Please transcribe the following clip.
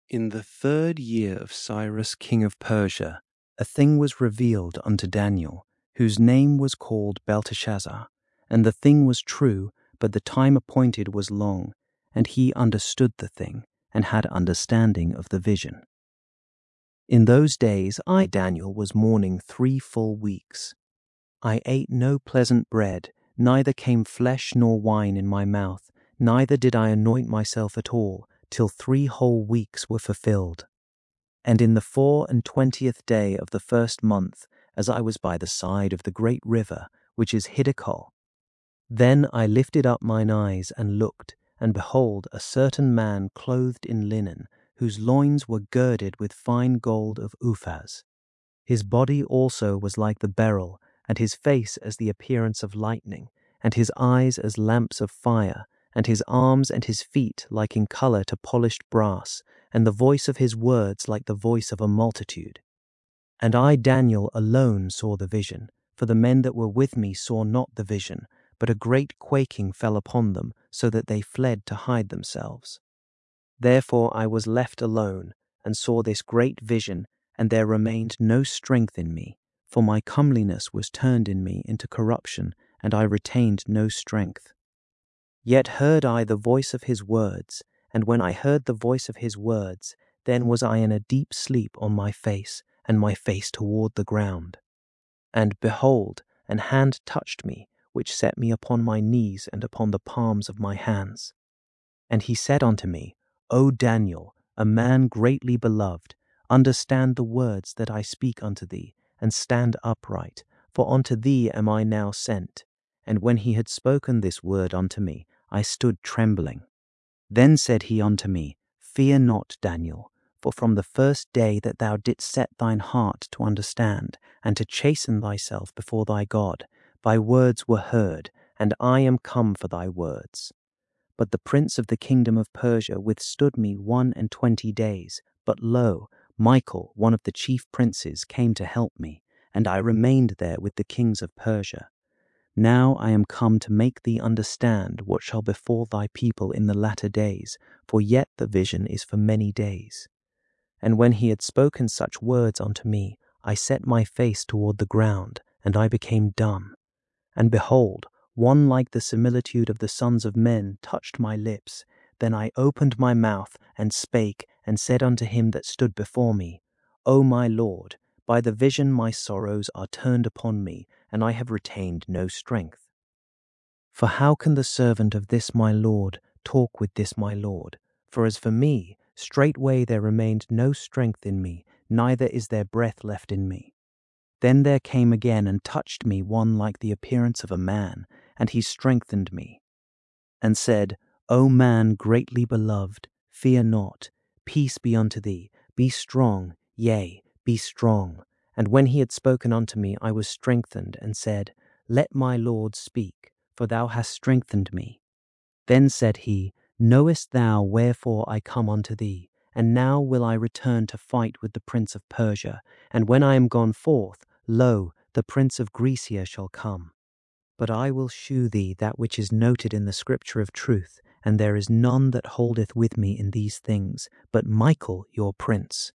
In the 3rd year of Cyrus king of Persia, a thing was revealed unto Daniel, whose name was called Belteshazzar. And the thing was true, but the time appointed was long, and he understood the thing, and had understanding of the vision. In those days I, Daniel, was mourning 3 full weeks. I ate no pleasant bread, neither came flesh nor wine in my mouth, neither did I anoint myself at all, till 3 whole weeks were fulfilled. And in the 24th day of the 1st month, as I was by the side of the great river, which is Hiddekal, then I lifted up mine eyes and looked, and behold, a certain man clothed in linen, whose loins were girded with fine gold of Uphaz. His body also was like the beryl, and his face as the appearance of lightning, and his eyes as lamps of fire, and his arms and his feet like in colour to polished brass, and the voice of his words like the voice of a multitude. And I, Daniel, alone saw the vision, for the men that were with me saw not the vision, but a great quaking fell upon them, so that they fled to hide themselves. Therefore I was left alone, and saw this great vision, and there remained no strength in me, for my comeliness was turned in me into corruption, and I retained no strength. Yet heard I the voice of his words, and when I heard the voice of his words, then was I in a deep sleep on my face, and my face toward the ground. And behold, an hand touched me, which set me upon my knees and upon the palms of my hands. And he said unto me, O Daniel, a man greatly beloved, understand the words that I speak unto thee, and stand upright, for unto thee am I now sent. And when he had spoken this word unto me, I stood trembling. Then said he unto me, Fear not, Daniel, for from the first day that thou didst set thine heart to understand, and to chasten thyself before thy God, thy words were heard, and I am come for thy words. But the prince of the kingdom of Persia withstood me 21 days. But lo, Michael, one of the chief princes, came to help me, and I remained there with the kings of Persia. Now I am come to make thee understand what shall befall thy people in the latter days, for yet the vision is for many days. And when he had spoken such words unto me, I set my face toward the ground, and I became dumb. And behold, one like the similitude of the sons of men touched my lips. Then I opened my mouth, and spake, and said unto him that stood before me, O my Lord, by the vision my sorrows are turned upon me, and I have retained no strength. For how can the servant of this my Lord talk with this my Lord? For as for me, straightway there remained no strength in me, neither is there breath left in me. Then there came again and touched me one like the appearance of a man, and he strengthened me, and said, O man greatly beloved, fear not, peace be unto thee, be strong, yea, be strong. And when he had spoken unto me, I was strengthened, and said, Let my Lord speak, for thou hast strengthened me. Then said he, Knowest thou wherefore I come unto thee? And now will I return to fight with the prince of Persia, and when I am gone forth, lo, the prince of Grecia shall come. But I will shew thee that which is noted in the scripture of truth, and there is none that holdeth with me in these things, but Michael your prince.